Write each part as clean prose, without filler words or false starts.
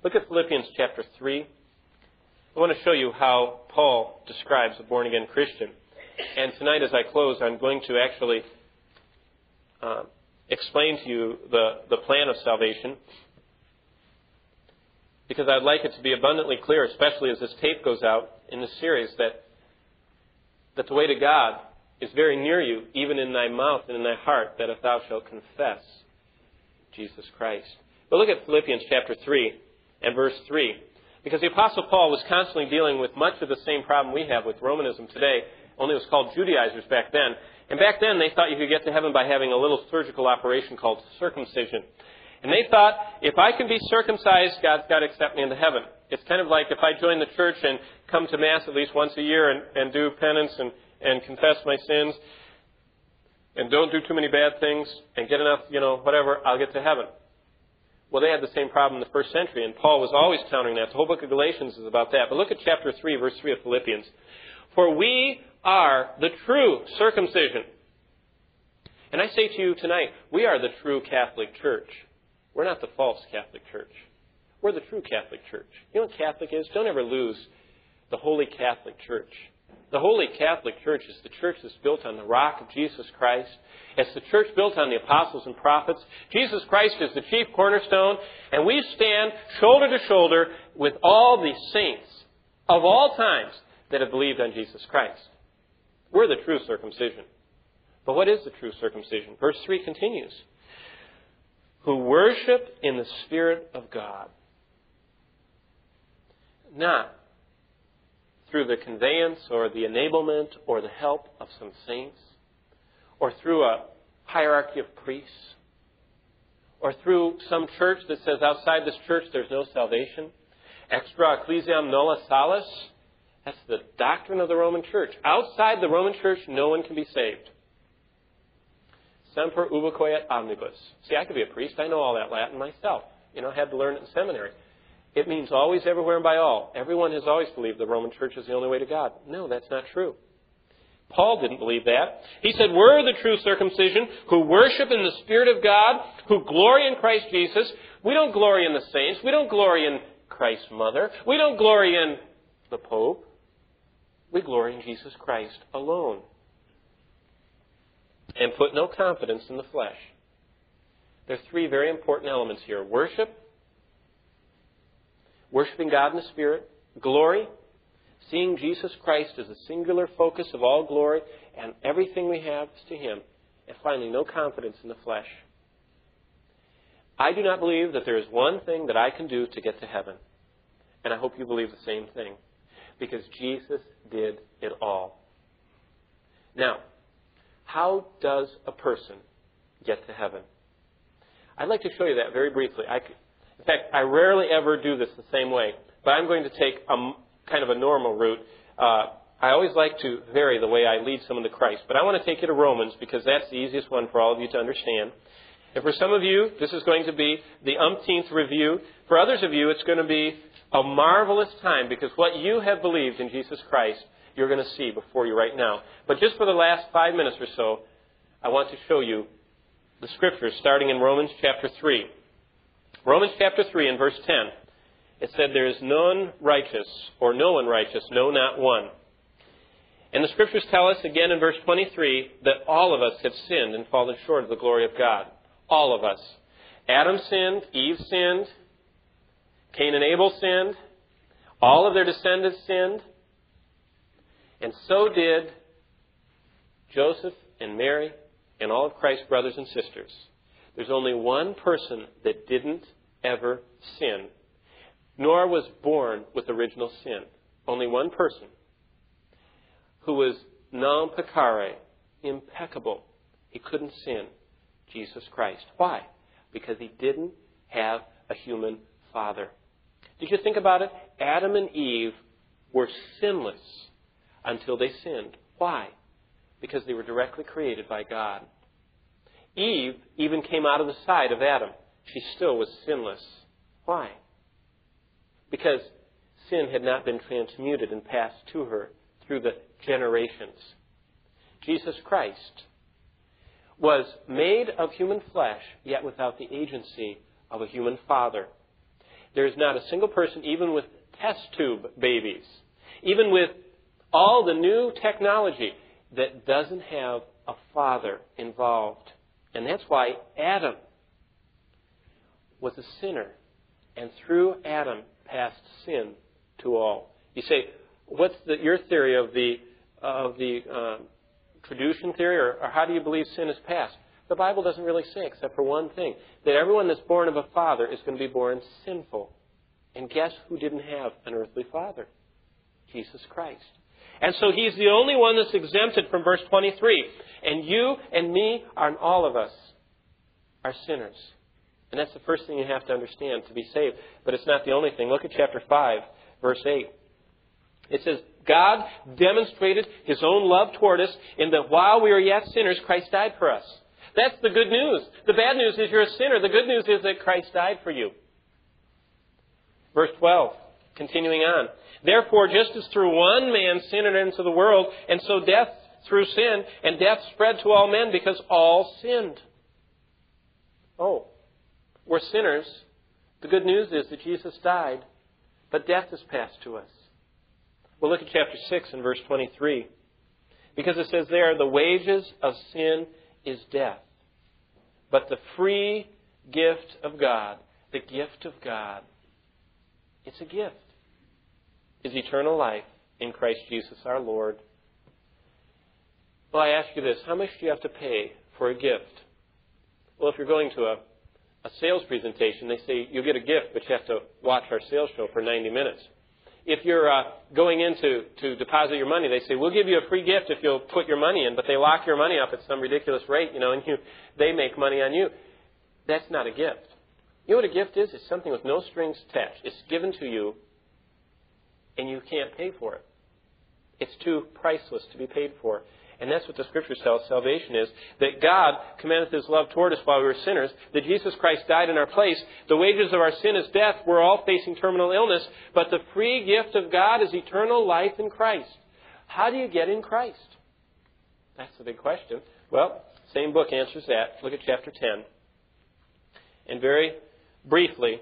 Look at Philippians chapter 3. I want to show you how Paul describes a born-again Christian. And tonight as I close, I'm going to actually explain to you the plan of salvation, because I'd like it to be abundantly clear, especially as this tape goes out in this series, that the way to God is very near you, even in thy mouth and in thy heart, that if thou shalt confess Jesus Christ. But look at Philippians chapter 3 and verse 3. Because the Apostle Paul was constantly dealing with much of the same problem we have with Romanism today, only it was called Judaizers back then. And back then they thought you could get to heaven by having a little surgical operation called circumcision. And they thought, if I can be circumcised, God's got to accept me into heaven. It's kind of like if I join the church and come to Mass at least once a year and do penance and confess my sins and don't do too many bad things and get enough, whatever, I'll get to heaven. Well, they had the same problem in the first century, and Paul was always countering that. The whole book of Galatians is about that. But look at chapter 3, verse 3 of Philippians. For we are the true circumcision. And I say to you tonight, we are the true Catholic Church. We're not the false Catholic Church. We're the true Catholic Church. You know what Catholic is? Don't ever lose the Holy Catholic Church. The Holy Catholic Church is the church that's built on the rock of Jesus Christ. It's the church built on the apostles and prophets. Jesus Christ is the chief cornerstone, and we stand shoulder to shoulder with all the saints of all times that have believed on Jesus Christ. We're the true circumcision. But what is the true circumcision? Verse 3 continues. Who worship in the Spirit of God. Not through the conveyance or the enablement or the help of some saints, or through a hierarchy of priests, or through some church that says outside this church there's no salvation. Extra ecclesiam nulla salus. That's the doctrine of the Roman Church. Outside the Roman Church, no one can be saved. Semper ubique et omnibus. See, I could be a priest. I know all that Latin myself. I had to learn it in seminary. It means always, everywhere, and by all. Everyone has always believed the Roman Church is the only way to God. No, that's not true. Paul didn't believe that. He said, we're the true circumcision who worship in the Spirit of God, who glory in Christ Jesus. We don't glory in the saints. We don't glory in Christ's mother. We don't glory in the Pope. We glory in Jesus Christ alone. And put no confidence in the flesh. There are three very important elements here. Worship, worshiping God in the Spirit, glory, seeing Jesus Christ as the singular focus of all glory, and everything we have is to Him. And finally, no confidence in the flesh. I do not believe that there is one thing that I can do to get to heaven. And I hope you believe the same thing. Because Jesus did it all. Now, how does a person get to heaven? I'd like to show you that very briefly. In fact, I rarely ever do this the same way, but I'm going to take a kind of a normal route. I always like to vary the way I lead someone to Christ, but I want to take you to Romans because that's the easiest one for all of you to understand. And for some of you, this is going to be the umpteenth review. For others of you, it's going to be a marvelous time because what you have believed in Jesus Christ, you're going to see before you right now. But just for the last 5 minutes or so, I want to show you the Scriptures starting in Romans chapter 3. Romans chapter 3 and verse 10. It said, there is none righteous, or no one righteous, no, not one. And the Scriptures tell us again in verse 23 that all of us have sinned and fallen short of the glory of God. All of us. Adam sinned, Eve sinned, Cain and Abel sinned, all of their descendants sinned, and so did Joseph and Mary and all of Christ's brothers and sisters. There's only one person that didn't ever sin, nor was born with original sin. Only one person who was non peccare, impeccable. He couldn't sin. Jesus Christ. Why? Because he didn't have a human father. Did you think about it? Adam and Eve were sinless until they sinned. Why? Because they were directly created by God. Eve even came out of the side of Adam. She still was sinless. Why? Because sin had not been transmuted and passed to her through the generations. Jesus Christ was made of human flesh, yet without the agency of a human father. There's not a single person, even with test tube babies, even with all the new technology, that doesn't have a father involved. And that's why Adam was a sinner. And through Adam passed sin to all. You say, what's your theory of the traducian theory, or how do you believe sin is passed? The Bible doesn't really say, except for one thing, that everyone that's born of a father is going to be born sinful. And guess who didn't have an earthly father? Jesus Christ. And so He's the only one that's exempted from verse 23. And you and me and all of us are sinners. And that's the first thing you have to understand to be saved. But it's not the only thing. Look at chapter 5, verse 8. It says, God demonstrated His own love toward us in that while we were yet sinners, Christ died for us. That's the good news. The bad news is you're a sinner. The good news is that Christ died for you. Verse 12, continuing on. Therefore, just as through one man sin entered into the world, and so death through sin, and death spread to all men because all sinned. Oh, we're sinners. The good news is that Jesus died, but death has passed to us. Well, look at chapter 6 and verse 23. Because it says there, the wages of sin is death. But the free gift of God, the gift of God, it's a gift, is eternal life in Christ Jesus our Lord. Well, I ask you this, how much do you have to pay for a gift? Well, if you're going to a sales presentation, they say you'll get a gift, but you have to watch our sales show for 90 minutes. If you're going in to deposit your money, they say, we'll give you a free gift if you'll put your money in, but they lock your money up at some ridiculous rate, and they make money on you. That's not a gift. You know what a gift is? It's something with no strings attached. It's given to you, and you can't pay for it. It's too priceless to be paid for. And that's what the Scriptures tell us salvation is, that God commanded His love toward us while we were sinners, that Jesus Christ died in our place. The wages of our sin is death. We're all facing terminal illness, but the free gift of God is eternal life in Christ. How do you get in Christ? That's the big question. Well, same book answers that. Look at chapter 10. And very briefly,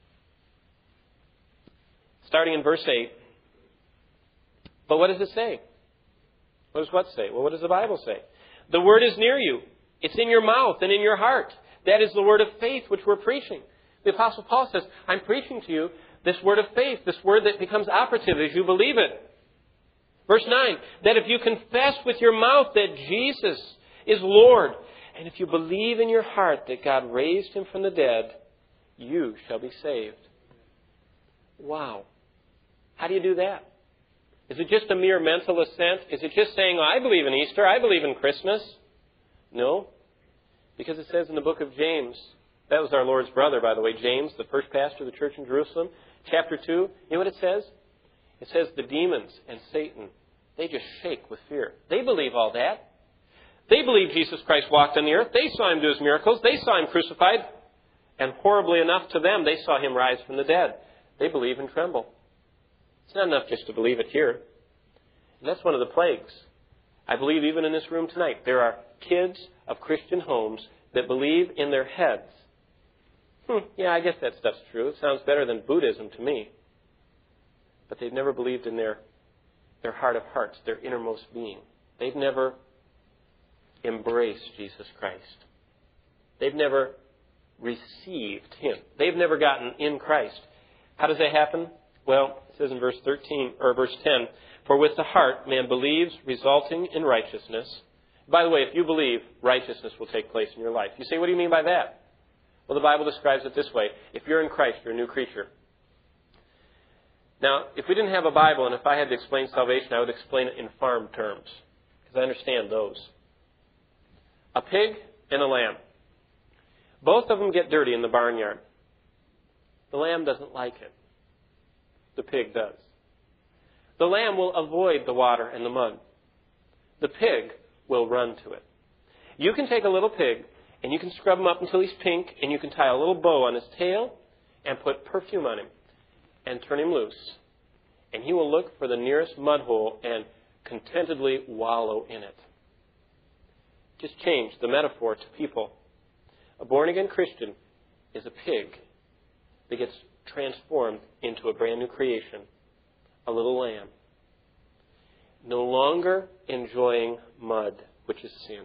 starting in verse 8, but what does it say? What does what say? Well, what does the Bible say? The Word is near you. It's in your mouth and in your heart. That is the word of faith which we're preaching. The Apostle Paul says, I'm preaching to you this word of faith, this word that becomes operative as you believe it. Verse 9, that if you confess with your mouth that Jesus is Lord, and if you believe in your heart that God raised Him from the dead, you shall be saved. Wow. How do you do that? Is it just a mere mental assent? Is it just saying, I believe in Easter, I believe in Christmas? No. Because it says in the book of James, that was our Lord's brother, by the way, James, the first pastor of the church in Jerusalem, chapter 2, you know what it says? It says the demons and Satan, they just shake with fear. They believe all that. They believe Jesus Christ walked on the earth. They saw Him do His miracles. They saw Him crucified. And horribly enough to them, they saw Him rise from the dead. They believe and tremble. It's not enough just to believe it here. And that's one of the plagues. I believe even in this room tonight, there are kids of Christian homes that believe in their heads. Yeah, I guess that stuff's true. It sounds better than Buddhism to me. But they've never believed in their heart of hearts, their innermost being. They've never embraced Jesus Christ. They've never received Him. They've never gotten in Christ. How does that happen? Well, it says in verse 13 or verse 10, for with the heart man believes, resulting in righteousness. By the way, if you believe, righteousness will take place in your life. You say, what do you mean by that? Well, the Bible describes it this way. If you're in Christ, you're a new creature. Now, if we didn't have a Bible and if I had to explain salvation, I would explain it in farm terms, because I understand those. A pig and a lamb. Both of them get dirty in the barnyard. The lamb doesn't like it. The pig does. The lamb will avoid the water and the mud. The pig will run to it. You can take a little pig and you can scrub him up until he's pink, and you can tie a little bow on his tail and put perfume on him and turn him loose. And he will look for the nearest mud hole and contentedly wallow in it. Just change the metaphor to people. A born-again Christian is a pig that gets transformed into a brand new creation, a little lamb. No longer enjoying mud, which is sin.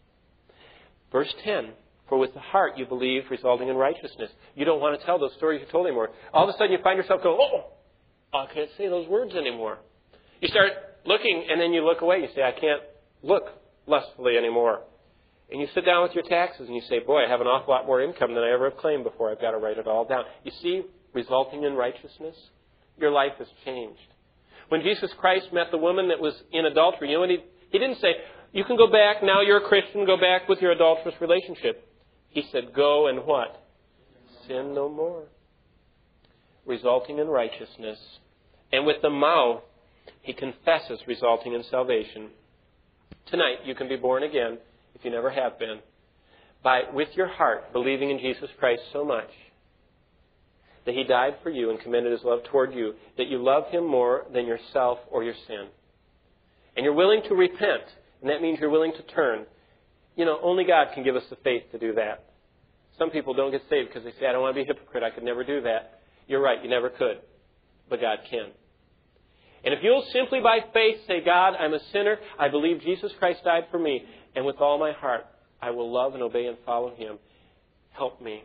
Verse 10, for with the heart you believe, resulting in righteousness. You don't want to tell those stories you told anymore. All of a sudden you find yourself going, I can't say those words anymore. You start looking, and then you look away. You say, I can't look lustfully anymore. And you sit down with your taxes, and you say, boy, I have an awful lot more income than I ever have claimed before. I've got to write it all down. You see, resulting in righteousness, your life has changed. When Jesus Christ met the woman that was in adultery, you know what he didn't say, you can go back, now you're a Christian, go back with your adulterous relationship. He said, go and what? Sin no more. Resulting in righteousness. And with the mouth, he confesses, resulting in salvation. Tonight, you can be born again, if you never have been, by, with your heart, believing in Jesus Christ so much that he died for you and commended his love toward you, that you love him more than yourself or your sin. And you're willing to repent, and that means you're willing to turn. You know, only God can give us the faith to do that. Some people don't get saved because they say, I don't want to be a hypocrite, I could never do that. You're right, you never could, but God can. And if you'll simply by faith say, God, I'm a sinner, I believe Jesus Christ died for me, and with all my heart, I will love and obey and follow him. Help me.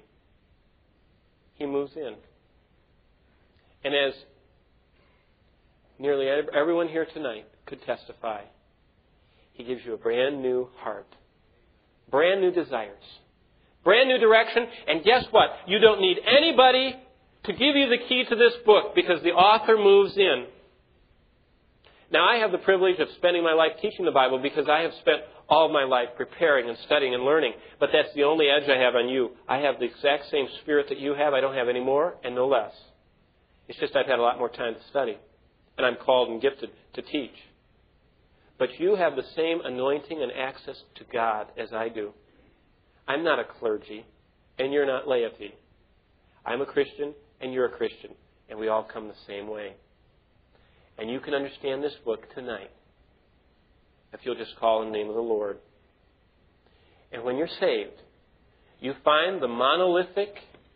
He moves in. And as nearly everyone here tonight could testify, he gives you a brand new heart, brand new desires, brand new direction, and guess what? You don't need anybody to give you the key to this book because the author moves in. Now, I have the privilege of spending my life teaching the Bible because I have spent all my life preparing and studying and learning. But that's the only edge I have on you. I have the exact same spirit that you have. I don't have any more and no less. It's just I've had a lot more time to study. And I'm called and gifted to teach. But you have the same anointing and access to God as I do. I'm not a clergy, and you're not laity. I'm a Christian, and you're a Christian. And we all come the same way. And you can understand this book tonight if you'll just call in the name of the Lord. And when you're saved, you find the monolithic,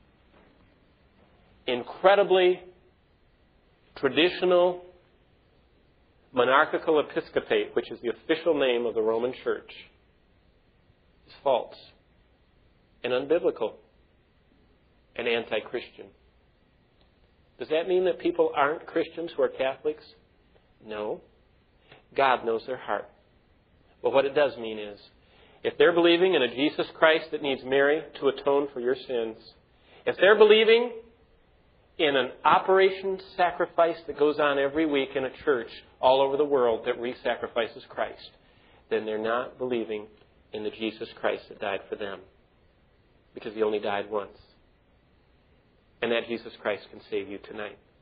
incredibly traditional, monarchical episcopate, which is the official name of the Roman Church, is false and unbiblical and anti-Christian. Does that mean that people aren't Christians who are Catholics? No. God knows their heart. But what it does mean is, if they're believing in a Jesus Christ that needs Mary to atone for your sins, if they're believing in an operation sacrifice that goes on every week in a church all over the world that re-sacrifices Christ, then they're not believing in the Jesus Christ that died for them. Because he only died once. And that Jesus Christ can save you tonight.